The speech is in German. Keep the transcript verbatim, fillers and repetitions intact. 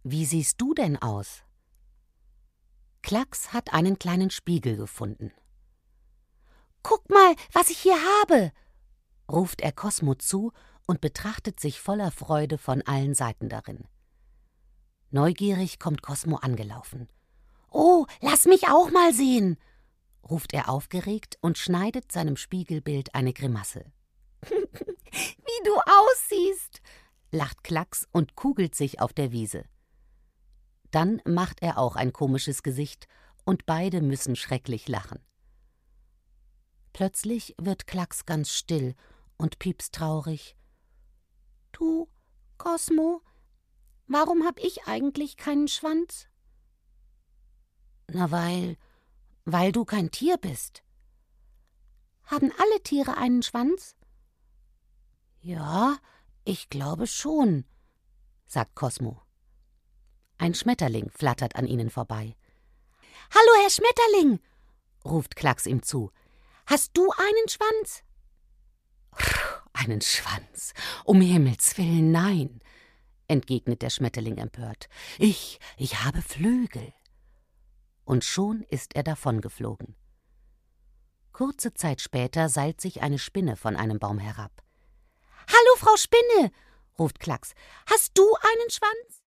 Wie siehst du denn aus? Klacks hat einen kleinen Spiegel gefunden. »Guck mal, was ich hier habe«, ruft er Kosmo zu und betrachtet sich voller Freude von allen Seiten darin. Neugierig kommt Kosmo angelaufen. »Oh, lass mich auch mal sehen«, ruft er aufgeregt und schneidet seinem Spiegelbild eine Grimasse. »Wie du aussiehst«, lacht Klacks und kugelt sich auf der Wiese. Dann macht er auch ein komisches Gesicht und beide müssen schrecklich lachen. Plötzlich wird Klacks ganz still und piepst traurig. »Du, Kosmo, warum hab ich eigentlich keinen Schwanz?« »Na, weil, weil du kein Tier bist.« »Haben alle Tiere einen Schwanz?« »Ja, ich glaube schon«, sagt Kosmo. Ein Schmetterling flattert an ihnen vorbei. »Hallo, Herr Schmetterling«, ruft Klacks ihm zu. »Hast du einen Schwanz?« »Einen Schwanz? Um Himmels willen, nein«, entgegnet der Schmetterling empört. »Ich, ich habe Flügel.« Und schon ist er davongeflogen. Kurze Zeit später seilt sich eine Spinne von einem Baum herab. »Hallo, Frau Spinne«, ruft Klacks. »Hast du einen Schwanz?«